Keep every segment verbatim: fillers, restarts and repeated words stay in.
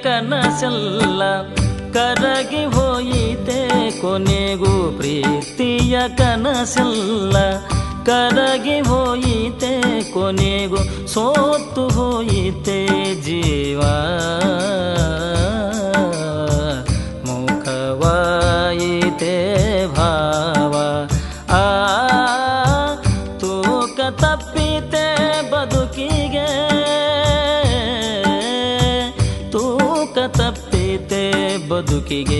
ಕನಸೆಲ್ಲ ಕರಗಿ ಹೋಯಿತೆ ಕೊನೆಗೂ ಪ್ರೀತಿಯ ಕನಸೆಲ್ಲ ಕರಗಿ ಹೋಯಿತೆ ಕೊನೆಗೂ ಸೋತು ಹೋಯಿತೆ ಜೀವ ಮುಖವಾಯಿತೆ ಭಾವ ಆ ತೂಕ ತಪ್ಪಿತೆ ಬದುಕಿಗೆ ತೂಕ ತಪ್ಪಿತೆ ಬದುಕಿಗೆ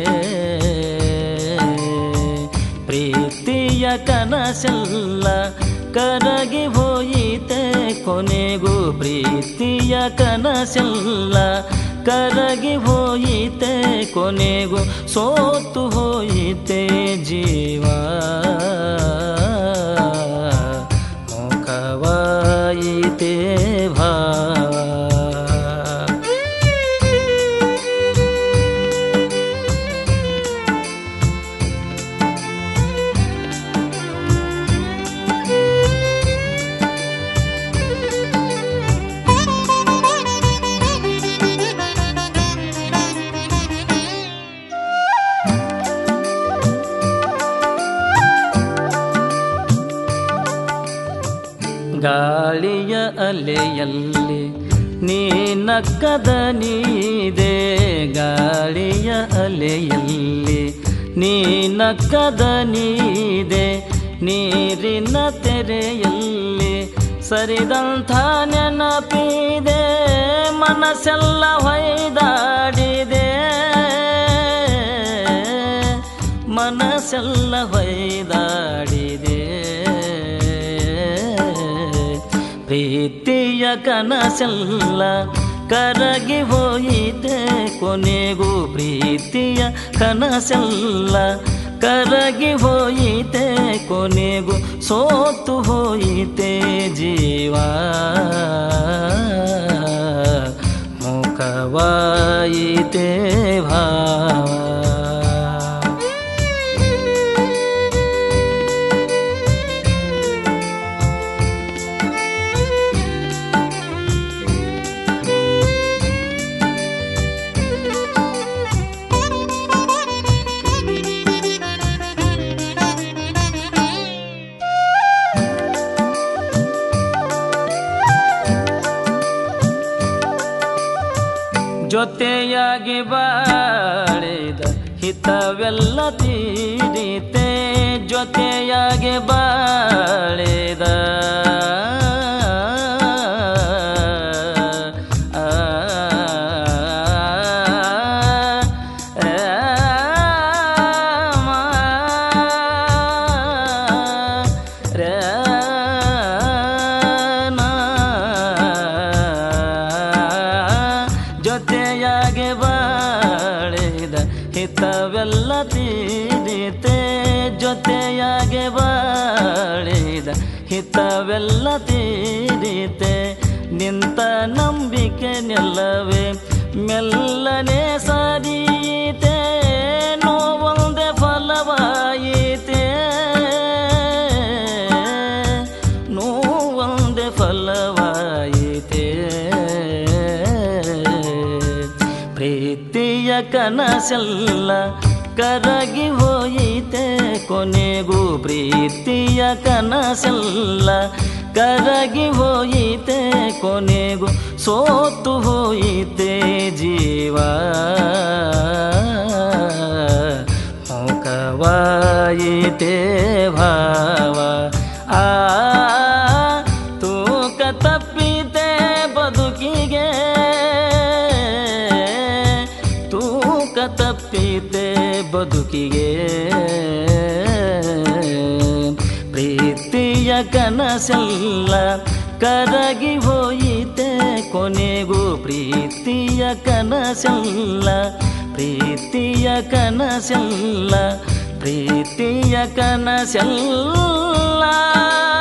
ಪ್ರೀತಿಯ ಕನಸೆಲ್ಲ ಕರಗಿ ಹೋಯಿತೆ ಕೊನೆಗೂ ಪ್ರೀತಿಯ ಕನಸೆಲ್ಲ ಕರಗಿ ಹೋಯಿತೆ ಕೊನೆಗೂ ಸೋತು ಹೋಯಿತೆ ಜೀವ ಮುಖವಾಯಿತೆ ಭಾವ ಗಾಳಿಯ ಅಲೆಯಲ್ಲಿ ನೀನಕ್ಕದ ನೀದೆ ಗಾಳಿಯ ಅಲೆಯಲ್ಲಿ ನೀನಕ್ಕದ ನೀದೆ ನೀರಿನ ತೆರೆಯಲ್ಲಿ ಸರಿದಂಥ ನೆನಪಿದೆ ಮನಸ್ಸೆಲ್ಲ ಹೊಯ್ದಾಡಿದೆ ಮನಸ್ಸೆಲ್ಲ ಹೊಯ್ದಾಡಿದೆ ಪ್ರೀತಿಯ ಕನಸೆಲ್ಲ ಕರಗಿ ಹೋಯಿತೆ ಕೊನೆಗೂ ಪ್ರೀತಿಯ ಕನಸೆಲ್ಲ ಕರಗಿ ಹೋಯಿತೆ ಕೊನೆಗೂ ಸೋತು ಹೋಯಿತೆ ಜೀವ ಮುಖವಾಯಿತೆ ಭಾವ ಜೊತೆಯಾಗಿ ಬಾಳಿದ ಹಿತವೆಲ್ಲ ತೀರಿತೆ ಜೊತೆಯಾಗಿ ಬಾಳಿದ ಜೊತೆಯಾಗೆ ಬಾಳಿದ ಹಿತವೆಲ್ಲ ತೀರಿತೆ ಜೊತೆಯಾಗೆ ಬಾಳಿದ ಹಿತವೆಲ್ಲ ತೀರಿತೆ ನಿಂತ ನಂಬಿಕೆ ನೆಲ್ಲವೇ ಮೆಲ್ಲನೆ ಸಾರೀತೆ ನೋವೊಂದೇ ಫಲವಾಯಿತೆ ನೋವೊಂದೇ ಫಲವಾಯಿತೆ ಪ್ರೀತಿಯ ಕನಸೆಲ್ಲ ಕರಗಿ ಹೋಯಿತೆ ಕೊನೆಗೂ ಪ್ರೀತಿಯ ಕನಸೆಲ್ಲ ಕರಗಿ ಹೋಯಿತೆ ಕೊನೆಗೂ ಸೋತು ಹೋಯಿತೆ ಜೀವ ಮುಖವಾಯಿತೆ ಭಾವ ಆ ತೂಕ ತಪ್ಪಿತೆ ಬದುಕಿಗೆ ತೂಕ ತಪ್ಪಿತೆ ಬದುಕಿಗೆ ಪ್ರೀತಿಯ ಕನಸೆಲ್ಲ ಕರಗಿ ಹೋಯಿತೆ ಕೊನೆಗೂ ಪ್ರೀತಿಯ ಕನಸೆಲ್ಲ ಪ್ರೀತಿಯ ಕನಸೆಲ್ಲ ಪ್ರೀತಿಯ ಕನಸೆಲ್ಲ